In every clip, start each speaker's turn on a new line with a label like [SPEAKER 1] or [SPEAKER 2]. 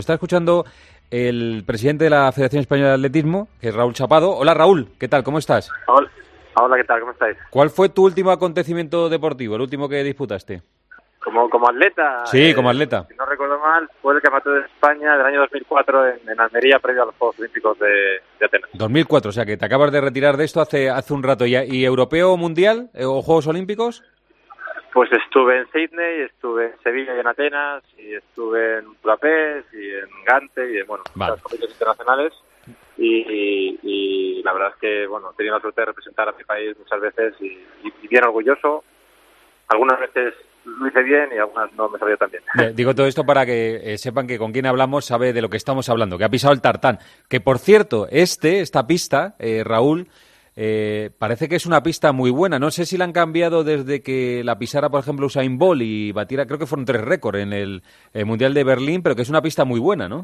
[SPEAKER 1] Está escuchando el presidente de la Federación Española de Atletismo, que es Raúl Chapado. Hola Raúl, ¿qué tal? ¿Cómo estás?
[SPEAKER 2] Hola, ¿qué tal? ¿Cómo estáis?
[SPEAKER 1] ¿Cuál fue tu último acontecimiento deportivo, el último que disputaste?
[SPEAKER 2] Como atleta.
[SPEAKER 1] Sí, como atleta.
[SPEAKER 2] Si no recuerdo mal, fue el Campeonato de España del año 2004 en Almería, previo a los Juegos Olímpicos de Atenas.
[SPEAKER 1] 2004, o sea que te acabas de retirar de esto hace un rato. ¿Y europeo o mundial o Juegos Olímpicos?
[SPEAKER 2] Pues estuve en Sydney, estuve en Sevilla y en Atenas, y estuve en Budapest y en Gante y en muchas competiciones internacionales. Y la verdad es que he tenido la suerte de representar a mi país muchas veces y bien orgulloso. Algunas veces lo hice bien y algunas no me salió tan bien.
[SPEAKER 1] Digo todo esto para que sepan que con quien hablamos sabe de lo que estamos hablando, que ha pisado el tartán. Que por cierto, esta pista, Raúl, parece que es una pista muy buena. No sé si la han cambiado desde que la pisara, por ejemplo, Usain Bolt y batiera, creo que fueron 3 récords en el Mundial de Berlín, pero que es una pista muy buena, ¿no?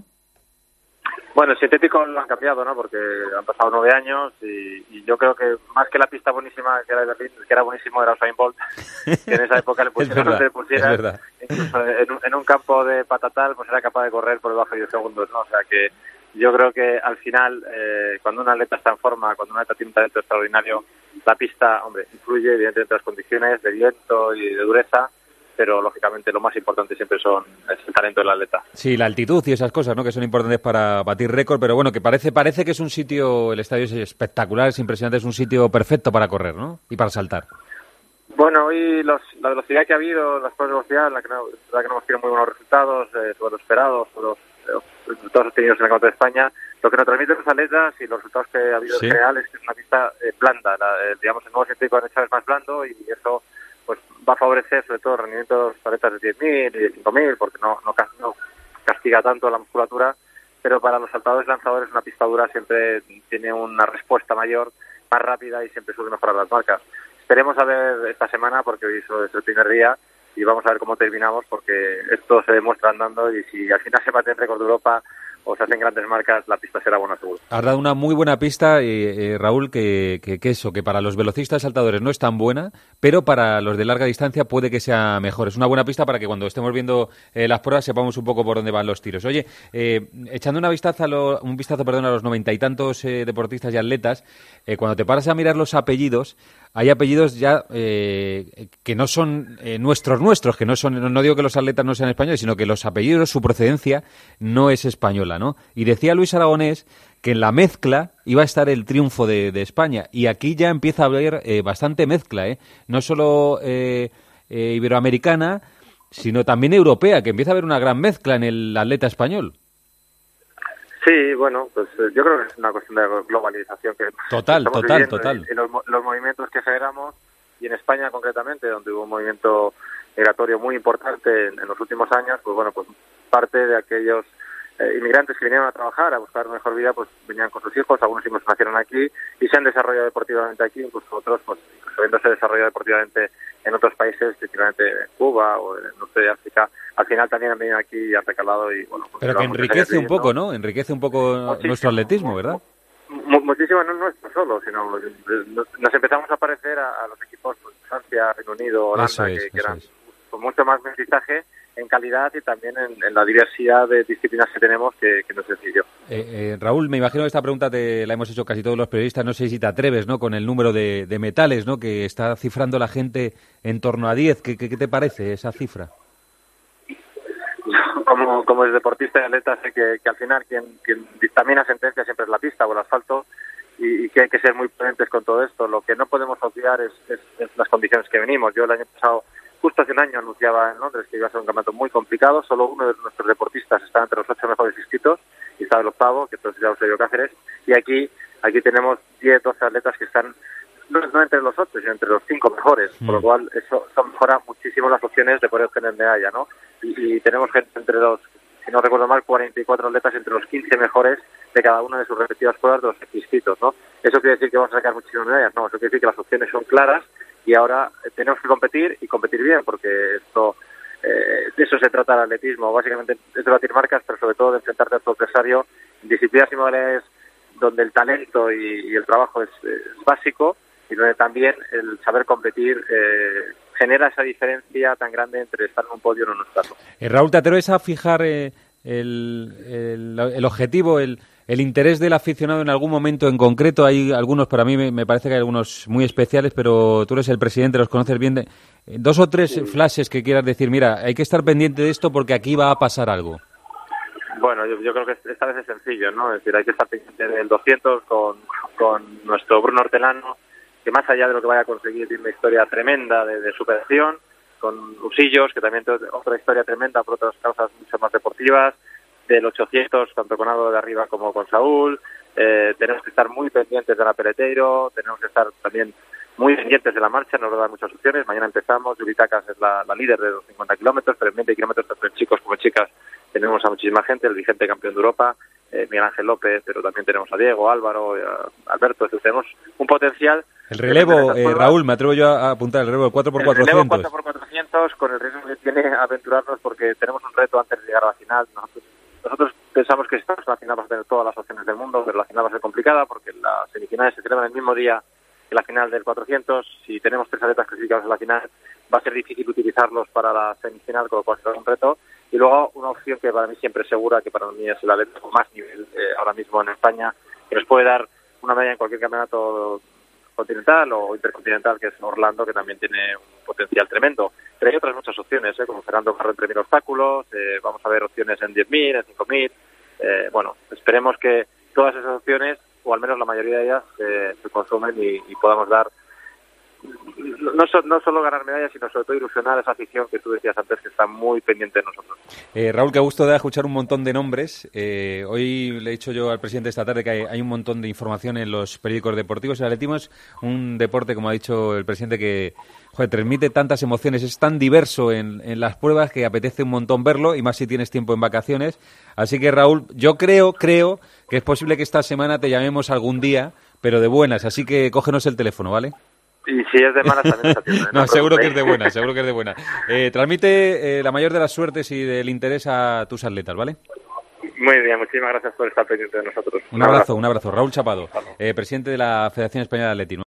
[SPEAKER 2] Bueno, el sintético lo han cambiado, ¿no? Porque han pasado 9 años y yo creo que más que la pista buenísima que era de Berlín, el que era buenísimo era Usain Bolt, que en esa época le pusieron incluso en un campo de patatal, pues era capaz de correr por debajo de 10 segundos, ¿no? O sea que yo creo que al final, cuando un atleta está en forma, cuando un atleta tiene un talento extraordinario, la pista, influye evidentemente las condiciones de viento y de dureza, pero lógicamente lo más importante siempre es el talento del atleta.
[SPEAKER 1] Sí, la altitud y esas cosas, ¿no? Que son importantes para batir récord, pero bueno, que parece que es un sitio, el estadio es espectacular, es impresionante, es un sitio perfecto para correr, ¿no? Y para saltar.
[SPEAKER 2] Bueno, y la velocidad que ha habido, las pruebas de velocidad, la que no hemos tenido muy buenos resultados, sobre los esperados, sobre los resultados obtenidos en el Campeonato de España, lo que nos transmiten los atletas y los resultados que ha habido reales, que es una pista blanda, digamos, el nuevo científico de es más blando y eso pues va a favorecer sobre todo rendimientos atletas de 10.000 y de 5.000 porque no castiga tanto la musculatura, pero para los saltadores lanzadores una pista dura siempre tiene una respuesta mayor, más rápida y siempre suele mejorar las marcas. Esperemos a ver esta semana porque hoy es el primer día y vamos a ver cómo terminamos porque esto se demuestra andando y si al final se bate el récord de Europa o se hacen grandes marcas, la pista será buena seguro.
[SPEAKER 1] Has dado una muy buena pista, Raúl, que para los velocistas saltadores no es tan buena, pero para los de larga distancia puede que sea mejor. Es una buena pista para que cuando estemos viendo las pruebas sepamos un poco por dónde van los tiros. Oye, echando un vistazo a los 90 y tantos deportistas y atletas, cuando te paras a mirar los apellidos, hay apellidos ya que no son nuestros, que no digo que los atletas no sean españoles, sino que los apellidos, su procedencia no es española, ¿no? Y decía Luis Aragonés que en la mezcla iba a estar el triunfo de España, y aquí ya empieza a haber bastante mezcla, no solo iberoamericana, sino también europea, que empieza a haber una gran mezcla en el atleta español.
[SPEAKER 2] Sí, bueno, pues yo creo que es una cuestión de globalización que
[SPEAKER 1] total.
[SPEAKER 2] Y los movimientos que generamos, y en España concretamente, donde hubo un movimiento migratorio muy importante en los últimos años, pues bueno, pues parte de aquellos inmigrantes que vinieron a trabajar, a buscar mejor vida, pues venían con sus hijos, algunos incluso nacieron aquí y se han desarrollado deportivamente aquí, incluso otros, pues incluso habiéndose desarrollado deportivamente en otros países, principalmente en Cuba o en el norte de África, al final también han venido aquí y han recalado y bueno... Pues
[SPEAKER 1] pero que enriquece un poco, ¿no? Enriquece un poco nuestro atletismo, ¿verdad?
[SPEAKER 2] Muchísimo, no nuestro solo, sino nos empezamos a parecer a los equipos de Francia, Reino Unido, Holanda, que eran con mucho más mestizaje en calidad y también en la diversidad de disciplinas que tenemos, que no es sencillo.
[SPEAKER 1] Raúl, me imagino que esta pregunta la hemos hecho casi todos los periodistas, no sé si te atreves, ¿no?, con el número de metales, ¿no?, que está cifrando la gente en torno a 10. ¿Qué te parece esa cifra?
[SPEAKER 2] Como es deportista y atleta, sé que al final quien dictamina sentencia siempre es la pista o el asfalto y que hay que ser muy prudentes con todo esto. Lo que no podemos obviar es las condiciones que venimos. Yo el año pasado, justo hace un año, anunciaba en Londres que iba a ser un campeonato muy complicado. Solo uno de nuestros deportistas está entre los 8 mejores inscritos y estaba el octavo, que entonces ya Eusebio Cáceres. Y aquí tenemos 10, 12 atletas que están no entre los 8, sino entre los 5 mejores, por lo cual eso mejora muchísimo las opciones de poder obtener medalla, ¿no? Y tenemos gente entre los, si no recuerdo mal, 44 atletas entre los 15 mejores de cada una de sus respectivas pruebas de los inscritos, ¿no? ¿Eso quiere decir que vamos a sacar muchísimas medallas? No, eso quiere decir que las opciones son claras y ahora tenemos que competir y competir bien, porque esto de eso se trata el atletismo, básicamente es de batir marcas, pero sobre todo de enfrentarte a tu adversario en disciplinas y modalidades donde el talento y el trabajo es básico, y donde también el saber competir genera esa diferencia tan grande entre estar en un podio o no estarlo.
[SPEAKER 1] Raúl, ¿te atreves a fijar el objetivo, el interés del aficionado en algún momento en concreto? Hay algunos, para mí me parece que hay algunos muy especiales, pero tú eres el presidente, los conoces bien. Dos o tres flashes que quieras decir, mira, hay que estar pendiente de esto porque aquí va a pasar algo.
[SPEAKER 2] Bueno, yo creo que esta vez es sencillo, ¿no? Es decir, hay que estar pendiente del 200 con nuestro Bruno Hortelano, que más allá de lo que vaya a conseguir, tiene una historia tremenda de superación, con Usillos, que también tiene otra historia tremenda por otras causas mucho más deportivas, del 800, tanto con Aldo de Arriba como con Saúl. Tenemos que estar muy pendientes de la Peleteiro, tenemos que estar también muy pendientes de la marcha, nos va a dar muchas opciones. Mañana empezamos, Yubitacas es la líder de los 50 kilómetros, pero en 20 kilómetros, tanto en chicos como en chicas, tenemos a muchísima gente, el vigente campeón de Europa, Miguel Ángel López, pero también tenemos a Diego, Álvaro, Alberto, es decir, tenemos un potencial.
[SPEAKER 1] El relevo, Raúl, me atrevo yo a apuntar el relevo del 4x400.
[SPEAKER 2] El relevo 4x400, con el riesgo que tiene aventurarnos, porque tenemos un reto antes de llegar a la final. Nosotros pensamos que si estamos en la final vamos a tener todas las opciones del mundo, pero la final va a ser complicada porque las semifinales se celebran el mismo día que la final del 400. Si tenemos 3 atletas clasificados en la final, va a ser difícil utilizarlos para la semifinal, con lo cual será un reto. Y luego una opción que para mí siempre es segura, que para mí es el atleta con más nivel ahora mismo en España, que nos puede dar una medalla en cualquier campeonato continental o intercontinental, que es Orlando, que también tiene un potencial tremendo. Pero hay otras muchas opciones, como Fernando Carro en 3.000 obstáculos, vamos a ver opciones en 10.000, en 5.000. Bueno, esperemos que todas esas opciones, o al menos la mayoría de ellas, se consumen y podamos dar no solo ganar medallas, sino sobre todo ilusionar a esa afición que tú decías antes, que está muy pendiente de nosotros.
[SPEAKER 1] Raúl, qué gusto da escuchar un montón de nombres. Hoy le he dicho yo al presidente esta tarde que hay un montón de información en los periódicos deportivos. El atletismo es un deporte, como ha dicho el presidente, que transmite tantas emociones, es tan diverso en las pruebas que apetece un montón verlo, y más si tienes tiempo en vacaciones. Así que, Raúl, yo creo que es posible que esta semana te llamemos algún día, pero de buenas, así que cógenos el teléfono, ¿vale?
[SPEAKER 2] Y si es de malas también está bien.
[SPEAKER 1] No, seguro que es de buena, seguro que es de buena. Transmite la mayor de las suertes y del interés a tus atletas, ¿vale?
[SPEAKER 2] Muy bien, muchísimas gracias por estar pendiente de nosotros.
[SPEAKER 1] Un abrazo. Raúl Chapado, presidente de la Federación Española de Atletismo.